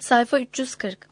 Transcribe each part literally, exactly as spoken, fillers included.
Sayfa üç yüz kırk.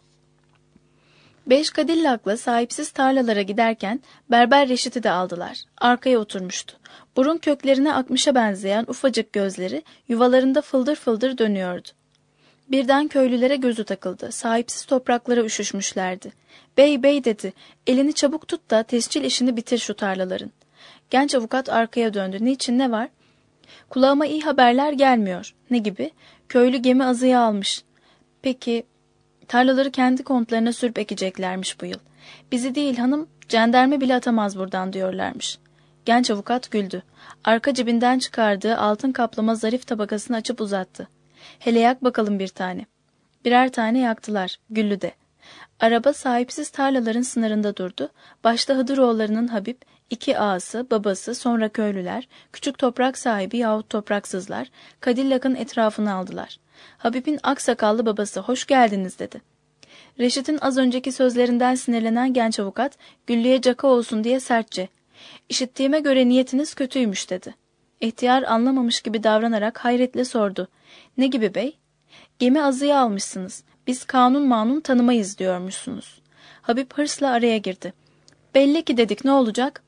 Beş Cadillac'la sahipsiz tarlalara giderken Berber Reşit'i de aldılar. Arkaya oturmuştu. Burun köklerine akmışa benzeyen ufacık gözleri yuvalarında fıldır fıldır dönüyordu. Birden köylülere gözü takıldı. Sahipsiz topraklara üşüşmüşlerdi. "Bey bey," dedi. "Elini çabuk tut da tescil işini bitir şu tarlaların." Genç avukat arkaya döndü. "Niçin, ne var?" "Kulağıma iyi haberler gelmiyor." "Ne gibi?" "Köylü gemi azıya almış." "Peki." "Tarlaları kendi kontlarına sürüp ekeceklermiş bu yıl. Bizi değil hanım, cenderme bile atamaz buradan diyorlarmış." Genç avukat güldü. Arka cebinden çıkardığı altın kaplama zarif tabakasını açıp uzattı. "Hele yak bakalım bir tane." Birer tane yaktılar. Güllü de. Araba sahipsiz tarlaların sınırında durdu. Başta Hıdıroğulları'nın Habip, iki ağası, babası, sonra köylüler, küçük toprak sahibi yahut topraksızlar, Cadillac'ın etrafını aldılar. Habib'in aksakallı babası, "Hoş geldiniz," dedi. Reşit'in az önceki sözlerinden sinirlenen genç avukat, Güllü'ye caka olsun diye sertçe, "İşittiğime göre niyetiniz kötüymüş," dedi. İhtiyar anlamamış gibi davranarak hayretle sordu. "Ne gibi bey?" "Gemi azıya almışsınız. Biz kanun manun tanımayız diyormuşsunuz." Habib hırsla araya girdi. "Belli ki," dedik, "ne olacak?"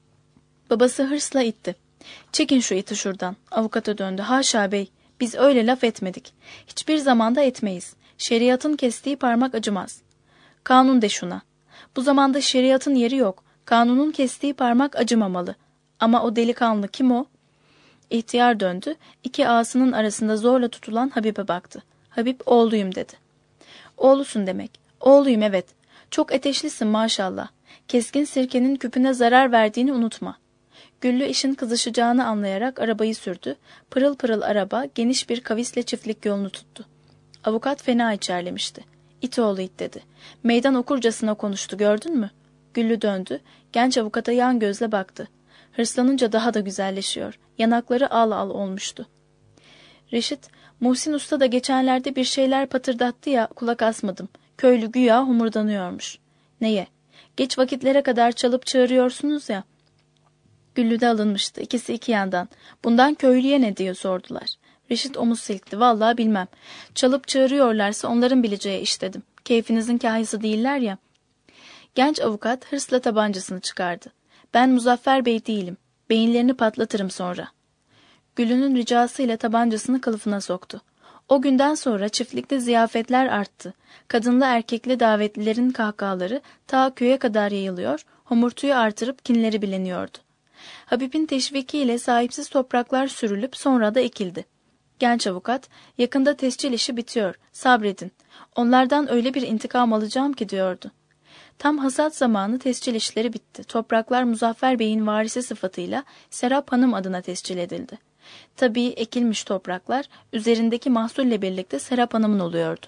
Babası hırsla itti. "Çekin şu iti şuradan." Avukata döndü. "Haşa bey, biz öyle laf etmedik. Hiçbir zamanda etmeyiz. Şeriatın kestiği parmak acımaz." "Kanun de şuna." "Bu zamanda şeriatın yeri yok. Kanunun kestiği parmak acımamalı. Ama o delikanlı kim o?" İhtiyar döndü. İki ağasının arasında zorla tutulan Habib'e baktı. Habib, "Oğluyum," dedi. "Oğlusun demek." "Oğluyum, evet. Çok ateşlisin maşallah. Keskin sirkenin küpüne zarar verdiğini unutma." Güllü işin kızışacağını anlayarak arabayı sürdü. Pırıl pırıl araba geniş bir kavisle çiftlik yolunu tuttu. Avukat fena içerlemişti. "İt oğlu it," dedi. "Meydan okurcasına konuştu, gördün mü?" Güllü döndü. Genç avukata yan gözle baktı. Hırslanınca daha da güzelleşiyor. Yanakları al al olmuştu. Reşit, "Muhsin Usta da geçenlerde bir şeyler patırdattı ya, kulak asmadım. Köylü güya homurdanıyormuş." "Neye?" "Geç vakitlere kadar çalıp çağırıyorsunuz ya." Güllü de alınmıştı. İkisi iki yandan. "Bundan köylüye ne?" diye sordular. Reşit omuz silkti. "Vallahi bilmem. Çalıp çağırıyorlarsa onların bileceği iş," dedim. "Keyfinizin kahyası değiller ya." Genç avukat hırsla tabancasını çıkardı. "Ben Muzaffer Bey değilim. Beyinlerini patlatırım sonra." Güllü'nün ricasıyla tabancasını kılıfına soktu. O günden sonra çiftlikte ziyafetler arttı. Kadınlı erkekli davetlilerin kahkahaları ta köye kadar yayılıyor, homurtuyu artırıp kinleri bileniyordu. Habib'in teşvikiyle sahipsiz topraklar sürülüp sonra da ekildi. Genç avukat, "Yakında tescil işi bitiyor, sabredin. Onlardan öyle bir intikam alacağım ki," diyordu. Tam hasat zamanı tescil işleri bitti. Topraklar Muzaffer Bey'in varisi sıfatıyla Serap Hanım adına tescil edildi. Tabii ekilmiş topraklar üzerindeki mahsulle birlikte Serap Hanım'ın oluyordu.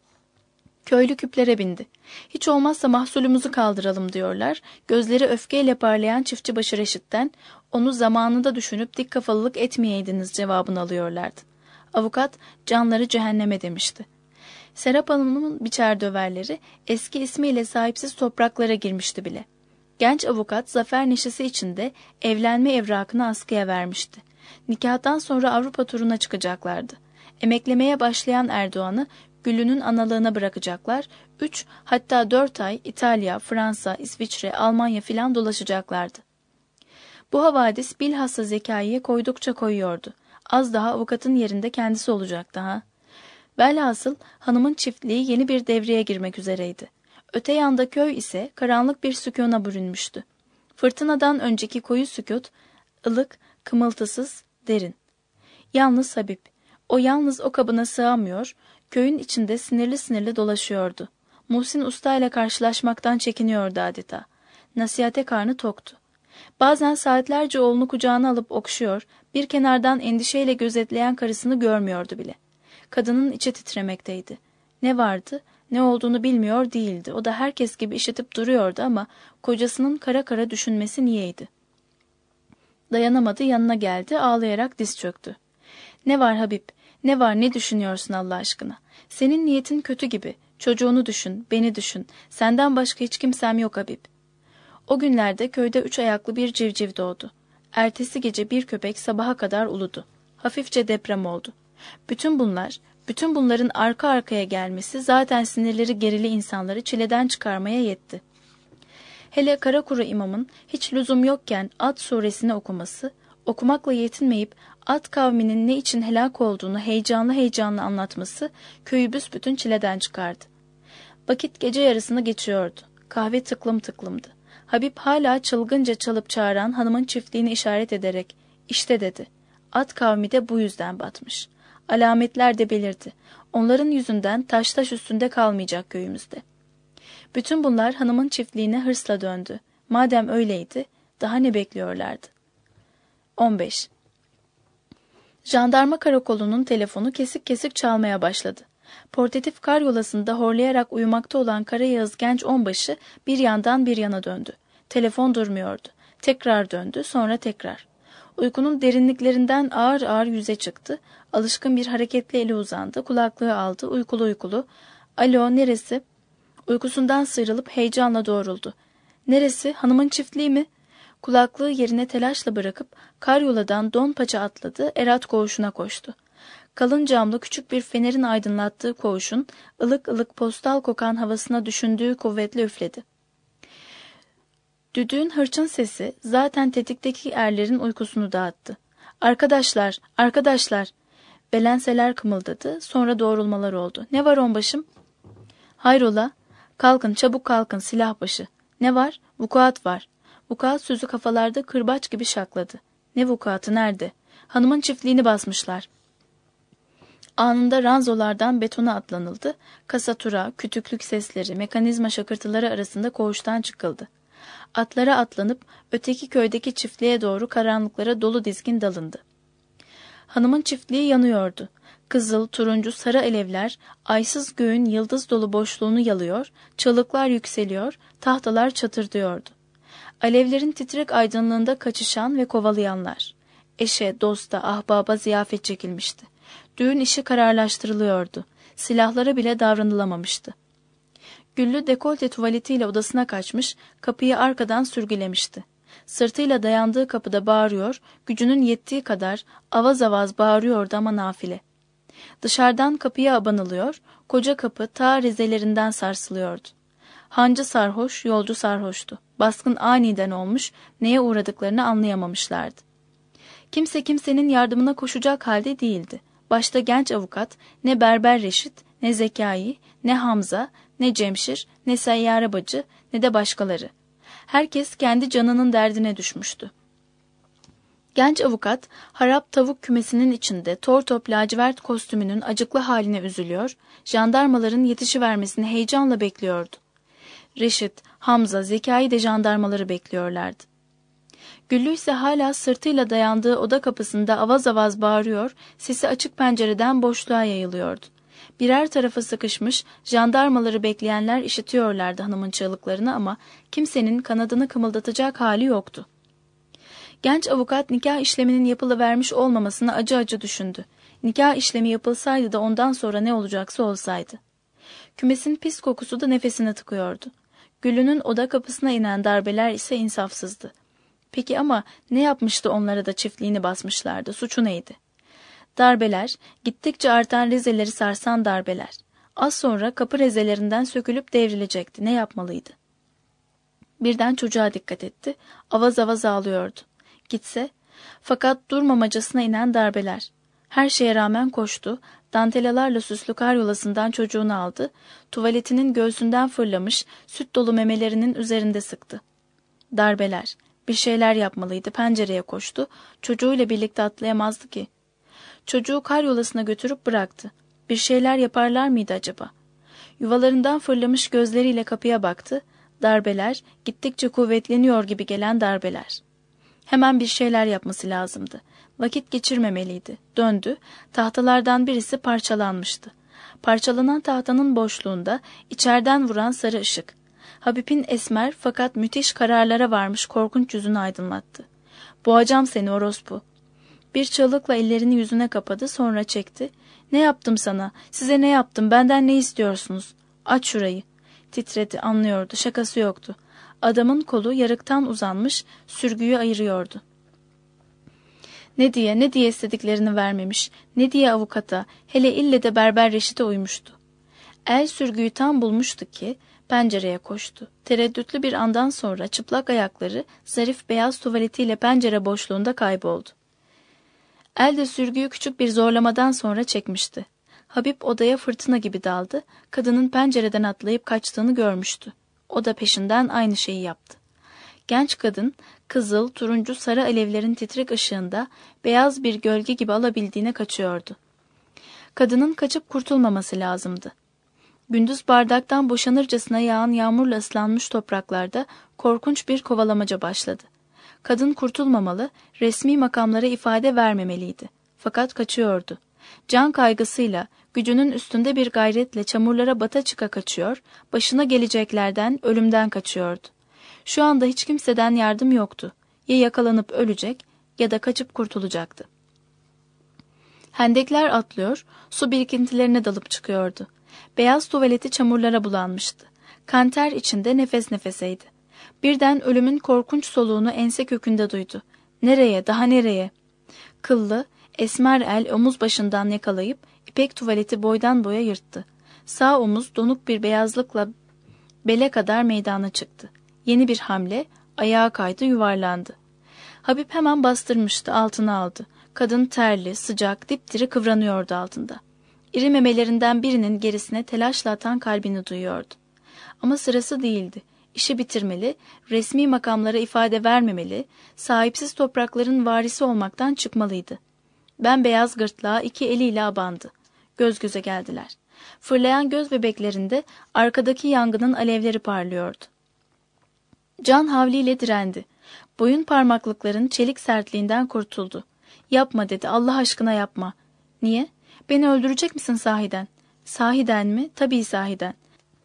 Köylü küplere bindi. "Hiç olmazsa mahsulümüzü kaldıralım," diyorlar. Gözleri öfkeyle parlayan çiftçibaşı Reşit'ten, "Onu zamanında düşünüp dik kafalılık etmeyeydiniz," cevabını alıyorlardı. Avukat, "Canları cehenneme," demişti. Serap Hanım'ın biçer döverleri eski ismiyle sahipsiz topraklara girmişti bile. Genç avukat zafer neşesi içinde evlenme evrakını askıya vermişti. Nikahtan sonra Avrupa turuna çıkacaklardı. Emeklemeye başlayan Erdoğan'ı Güllü'nün analığına bırakacaklar. Üç, hatta dört ay İtalya, Fransa, İsviçre, Almanya filan dolaşacaklardı. Bu havadis bilhassa Zekai'ye koydukça koyuyordu. Az daha avukatın yerinde kendisi olacaktı ha. Velhasıl hanımın çiftliği yeni bir devreye girmek üzereydi. Öte yanda köy ise karanlık bir sükûna bürünmüştü. Fırtınadan önceki koyu sükût, ılık, kımıltısız, derin. Yalnız Habib, o yalnız o kabına sığamıyor, köyün içinde sinirli sinirli dolaşıyordu. Muhsin Usta ile karşılaşmaktan çekiniyordu adeta. Nasihate karnı toktu. Bazen saatlerce oğlunu kucağına alıp okşuyor, bir kenardan endişeyle gözetleyen karısını görmüyordu bile. Kadının içi titremekteydi. Ne vardı, ne olduğunu bilmiyor değildi. O da herkes gibi işitip duruyordu ama kocasının kara kara düşünmesi niyeydi? Dayanamadı, yanına geldi, ağlayarak diz çöktü. "Ne var Habib, ne var, ne düşünüyorsun Allah aşkına? Senin niyetin kötü gibi. Çocuğunu düşün, beni düşün. Senden başka hiç kimsem yok Habib." O günlerde köyde üç ayaklı bir civciv doğdu. Ertesi gece bir köpek sabaha kadar uludu. Hafifçe deprem oldu. Bütün bunlar Bütün bunların arka arkaya gelmesi zaten sinirleri gerili insanları çileden çıkarmaya yetti. Hele Karakuru imamın hiç lüzum yokken Ad suresini okuması, okumakla yetinmeyip Ad kavminin ne için helak olduğunu heyecanlı heyecanlı anlatması köyü büsbütün çileden çıkardı. Vakit gece yarısını geçiyordu. Kahve tıklım tıklımdı. Habib hala çılgınca çalıp çağıran hanımın çiftliğini işaret ederek işte dedi. Ad kavmi de bu yüzden batmış. Alametler de belirdi. Onların yüzünden taş taş üstünde kalmayacak köyümüzde. Bütün bunlar hanımın çiftliğine hırsla döndü. Madem öyleydi, daha ne bekliyorlardı? on beş. Jandarma karakolunun telefonu kesik kesik çalmaya başladı. Portatif karyolasında horlayarak uyumakta olan Karayağız genç onbaşı bir yandan bir yana döndü. Telefon durmuyordu. Tekrar döndü, sonra tekrar. Uykunun derinliklerinden ağır ağır yüze çıktı. Alışkın bir hareketle eli uzandı, kulaklığı aldı, uykulu uykulu. Alo, neresi? Uykusundan sıyrılıp heyecanla doğruldu. Neresi? Hanımın çiftliği mi? Kulaklığı yerine telaşla bırakıp karyoladan don paça atladı, Erat koğuşuna koştu. Kalın camlı küçük bir fenerin aydınlattığı koğuşun ılık ılık postal kokan havasına düşündüğü kuvvetle üfledi. Düdüğün hırçın sesi zaten tetikteki erlerin uykusunu dağıttı. Arkadaşlar, arkadaşlar! Belenseler kımıldadı, sonra doğrulmalar oldu. Ne var onbaşım? Hayrola? Kalkın, çabuk kalkın, silahbaşı. Ne var? Vukuat var. Vukuat sözü kafalarda kırbaç gibi şakladı. Ne vukuatı, nerede? Hanımın çiftliğini basmışlar. Anında ranzolardan betona atlanıldı. Kasatura, kütüklük sesleri, mekanizma şakırtıları arasında koğuştan çıkıldı. Atlara atlanıp öteki köydeki çiftliğe doğru karanlıklara dolu dizgin dalındı. Hanımın çiftliği yanıyordu. Kızıl, turuncu, sarı alevler aysız göğün yıldız dolu boşluğunu yalıyor, çalıklar yükseliyor, tahtalar çatırdıyordu. Alevlerin titrek aydınlığında kaçışan ve kovalayanlar. Eşe, dosta, ahbaba ziyafet çekilmişti. Düğün işi kararlaştırılıyordu. Silahlara bile davranılamamıştı. Güllü dekolte tuvaletiyle odasına kaçmış, kapıyı arkadan sürgülemişti. Sırtıyla dayandığı kapıda bağırıyor, gücünün yettiği kadar avaz avaz bağırıyordu ama nafile. Dışarıdan kapıya abanılıyor, koca kapı ta rezelerinden sarsılıyordu. Hancı sarhoş, yolcu sarhoştu. Baskın aniden olmuş, neye uğradıklarını anlayamamışlardı. Kimse kimsenin yardımına koşacak halde değildi. Başta genç avukat, ne Berber Reşit, ne Zekai, ne Hamza, ne Cemşir, ne Seyyare Bacı, ne de başkaları. Herkes kendi canının derdine düşmüştü. Genç avukat, harap tavuk kümesinin içinde tor top lacivert kostümünün acıklı haline üzülüyor, jandarmaların yetişivermesini heyecanla bekliyordu. Reşit, Hamza, Zekai de jandarmaları bekliyorlardı. Güllü ise hala sırtıyla dayandığı oda kapısında avaz avaz bağırıyor, sesi açık pencereden boşluğa yayılıyordu. Birer tarafa sıkışmış, jandarmaları bekleyenler işitiyorlardı hanımın çığlıklarını ama kimsenin kanadını kımıldatacak hali yoktu. Genç avukat nikah işleminin yapılıvermiş olmamasını acı acı düşündü. Nikah işlemi yapılsaydı da ondan sonra ne olacaksa olsaydı. Kümesin pis kokusu da nefesine tıkıyordu. Güllü'nün oda kapısına inen darbeler ise insafsızdı. Peki ama ne yapmıştı onlara da çiftliğini basmışlardı, suçu neydi? Darbeler, gittikçe artan rezeleri sarsan darbeler. Az sonra kapı rezelerinden sökülüp devrilecekti. Ne yapmalıydı? Birden çocuğa dikkat etti. Avaz avaz ağlıyordu. Gitse, fakat durmamacasına inen darbeler. Her şeye rağmen koştu, dantelalarla süslü karyolasından çocuğunu aldı, tuvaletinin göğsünden fırlamış, süt dolu memelerinin üzerinde sıktı. Darbeler, bir şeyler yapmalıydı, pencereye koştu, çocuğuyla birlikte atlayamazdı ki. Çocuğu karyolasına götürüp bıraktı. Bir şeyler yaparlar mıydı acaba? Yuvalarından fırlamış gözleriyle kapıya baktı, darbeler, gittikçe kuvvetleniyor gibi gelen darbeler. Hemen bir şeyler yapması lazımdı. Vakit geçirmemeliydi. Döndü, tahtalardan birisi parçalanmıştı. Parçalanan tahtanın boşluğunda içeriden vuran sarı ışık. Habib'in esmer fakat müthiş kararlara varmış korkunç yüzünü aydınlattı. Boğacağım seni orospu. Bir çığlıkla ellerini yüzüne kapadı, sonra çekti. Ne yaptım sana? Size ne yaptım? Benden ne istiyorsunuz? Aç şurayı. Titredi, anlıyordu, şakası yoktu. Adamın kolu yarıktan uzanmış, sürgüyü ayırıyordu. Ne diye ne diye istediklerini vermemiş, ne diye avukata, hele ille de Berber Reşit'e uymuştu. El sürgüyü tam bulmuştu ki pencereye koştu. Tereddütlü bir andan sonra çıplak ayakları zarif beyaz tuvaletiyle pencere boşluğunda kayboldu. El de sürgüyü küçük bir zorlamadan sonra çekmişti. Habib odaya fırtına gibi daldı, kadının pencereden atlayıp kaçtığını görmüştü. O da peşinden aynı şeyi yaptı. Genç kadın, kızıl, turuncu, sarı alevlerin titrek ışığında beyaz bir gölge gibi alabildiğine kaçıyordu. Kadının kaçıp kurtulmaması lazımdı. Gündüz bardaktan boşanırcasına yağan yağmurla ıslanmış topraklarda korkunç bir kovalamaca başladı. Kadın kurtulmamalı, resmi makamlara ifade vermemeliydi. Fakat kaçıyordu. Can kaygısıyla, gücünün üstünde bir gayretle çamurlara bata çıka kaçıyor, başına geleceklerden, ölümden kaçıyordu. Şu anda hiç kimseden yardım yoktu. Ya yakalanıp ölecek ya da kaçıp kurtulacaktı. Hendekler atlıyor, su birikintilerine dalıp çıkıyordu. Beyaz tuvaleti çamurlara bulanmıştı. Kanter içinde nefes nefeseydi. Birden ölümün korkunç soluğunu ense kökünde duydu. Nereye, daha nereye? Kıllı, esmer el omuz başından yakalayıp ipek tuvaleti boydan boya yırttı. Sağ omuz donuk bir beyazlıkla bele kadar meydana çıktı. Yeni bir hamle, ayağa kaydı, yuvarlandı. Habib hemen bastırmıştı, altına aldı. Kadın terli, sıcak, dipdiri kıvranıyordu altında. İri memelerinden birinin gerisine telaşla atan kalbini duyuyordu. Ama sırası değildi. İşi bitirmeli, resmi makamlara ifade vermemeli, sahipsiz toprakların varisi olmaktan çıkmalıydı. Bembeyaz gırtlağı iki eliyle abandı. Göz göze geldiler. Fırlayan göz bebeklerinde arkadaki yangının alevleri parlıyordu. Can havliyle direndi. Boyun parmaklıkların çelik sertliğinden kurtuldu. Yapma dedi, Allah aşkına yapma. Niye? Beni öldürecek misin sahiden? Sahiden mi? Tabii sahiden.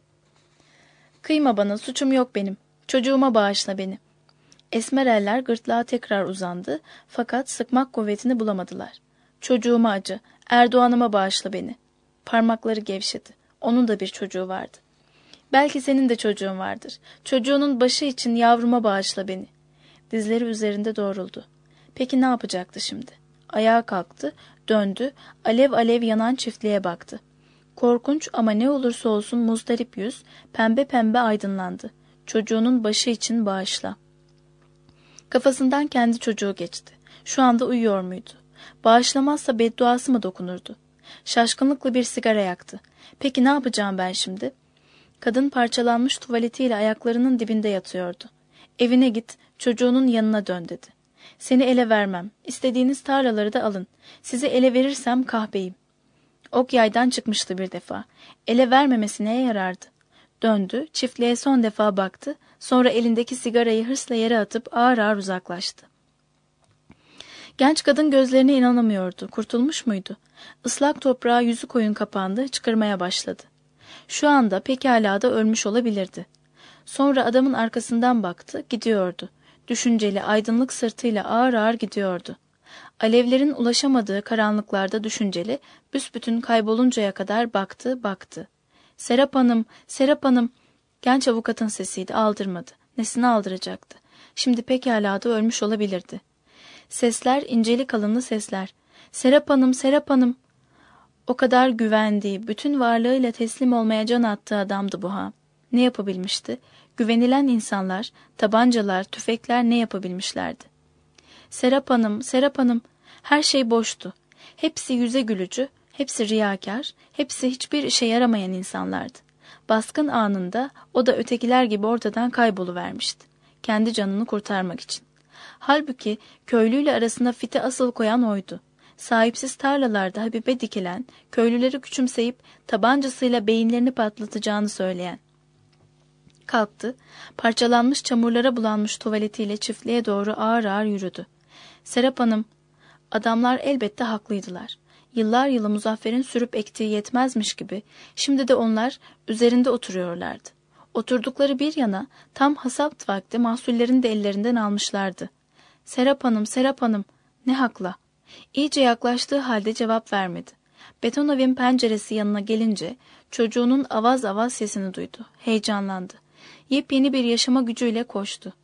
Kıyma bana, suçum yok benim. Çocuğuma bağışla beni. Esmer eller gırtlağa tekrar uzandı, fakat sıkmak kuvvetini bulamadılar. Çocuğuma acı, Erdoğan'ıma bağışla beni. Parmakları gevşedi. Onun da bir çocuğu vardı. Belki senin de çocuğun vardır. Çocuğunun başı için yavruma bağışla beni. Dizleri üzerinde doğruldu. Peki ne yapacaktı şimdi? Ayağa kalktı, döndü, alev alev yanan çiftliğe baktı. Korkunç ama ne olursa olsun muzdarip yüz, pembe pembe aydınlandı. Çocuğunun başı için bağışla. Kafasından kendi çocuğu geçti. Şu anda uyuyor muydu? Bağışlamazsa bedduası mı dokunurdu? Şaşkınlıkla bir sigara yaktı. Peki ne yapacağım ben şimdi? Kadın parçalanmış tuvaletiyle ayaklarının dibinde yatıyordu. Evine git, çocuğunun yanına dön dedi. Seni ele vermem. İstediğiniz tarlaları da alın. Sizi ele verirsem kahpeyim. Ok yaydan çıkmıştı bir defa. Ele vermemesi neye yarardı? Döndü, çiftliğe son defa baktı, sonra elindeki sigarayı hırsla yere atıp ağır ağır uzaklaştı. Genç kadın gözlerine inanamıyordu. Kurtulmuş muydu? Islak toprağa yüzü koyun kapandı, çıkırmaya başladı. Şu anda pekala da ölmüş olabilirdi. Sonra adamın arkasından baktı, gidiyordu. Düşünceli, aydınlık sırtıyla ağır ağır gidiyordu. Alevlerin ulaşamadığı karanlıklarda düşünceli, büsbütün kayboluncaya kadar baktı, baktı. Serap Hanım, Serap Hanım. Genç avukatın sesiydi, aldırmadı. Nesini aldıracaktı? Şimdi pekala da ölmüş olabilirdi. Sesler, inceli kalınlı sesler. Serap Hanım, Serap Hanım. O kadar güvendiği, bütün varlığıyla teslim olmaya can attığı adamdı bu ha. Ne yapabilmişti? Güvenilen insanlar, tabancalar, tüfekler ne yapabilmişlerdi? Serap Hanım, Serap Hanım. Her şey boştu. Hepsi yüze gülücü, hepsi riyakar, hepsi hiçbir işe yaramayan insanlardı. Baskın anında o da ötekiler gibi ortadan kayboluvermişti. Kendi canını kurtarmak için. Halbuki köylüyle arasında fiti asıl koyan oydu. Sahipsiz tarlalarda Habibe dikilen, köylüleri küçümseyip tabancasıyla beyinlerini patlatacağını söyleyen. Kalktı, parçalanmış çamurlara bulanmış tuvaletiyle çiftliğe doğru ağır ağır yürüdü. Serap Hanım, adamlar elbette haklıydılar. Yıllar yılı Muzaffer'in sürüp ektiği yetmezmiş gibi, şimdi de onlar üzerinde oturuyorlardı. Oturdukları bir yana, tam hasat vakti mahsullerini de ellerinden almışlardı. Serap Hanım, Serap Hanım, ne hakla? İyice yaklaştığı halde cevap vermedi. Beton evin penceresi yanına gelince çocuğunun avaz avaz sesini duydu. Heyecanlandı. Yepyeni bir yaşama gücüyle koştu.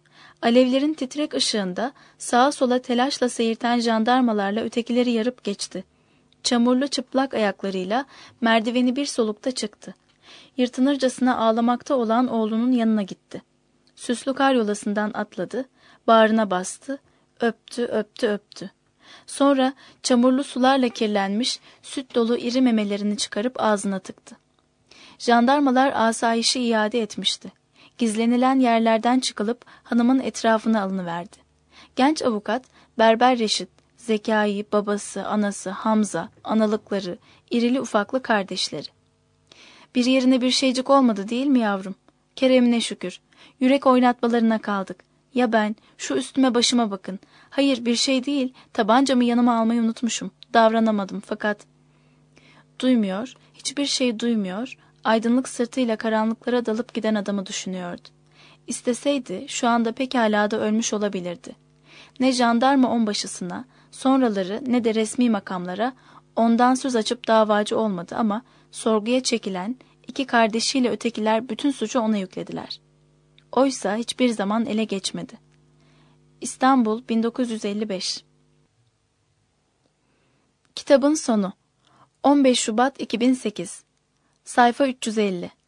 Alevlerin titrek ışığında sağa sola telaşla seyirten jandarmalarla ötekileri yarıp geçti. Çamurlu çıplak ayaklarıyla merdiveni bir solukta çıktı. Yırtınırcasına ağlamakta olan oğlunun yanına gitti. Süslü karyolasından atladı, bağrına bastı, öptü, öptü, öptü. Sonra çamurlu sularla kirlenmiş, süt dolu iri memelerini çıkarıp ağzına tıktı. Jandarmalar asayişi iade etmişti. Gizlenilen yerlerden çıkılıp hanımın etrafına alınıverdi. Genç avukat, Berber Reşit, Zekai, babası, anası, Hamza, analıkları, irili ufaklı kardeşleri. Bir yerine bir şeycik olmadı değil mi yavrum? Keremine şükür. Yürek oynatmalarına kaldık. Ya ben, şu üstüme başıma bakın. Hayır bir şey değil, tabancamı yanıma almayı unutmuşum. Davranamadım fakat... Duymuyor, hiçbir şey duymuyor, aydınlık sırtıyla karanlıklara dalıp giden adamı düşünüyordu. İsteseydi şu anda pekala da ölmüş olabilirdi. Ne jandarma onbaşısına, sonraları ne de resmi makamlara ondan söz açıp davacı olmadı ama sorguya çekilen iki kardeşiyle ötekiler bütün suçu ona yüklediler. Oysa hiçbir zaman ele geçmedi. İstanbul bin dokuz yüz elli beş. Kitabın sonu. on beş Şubat iki bin sekiz. Sayfa üç yüz elli.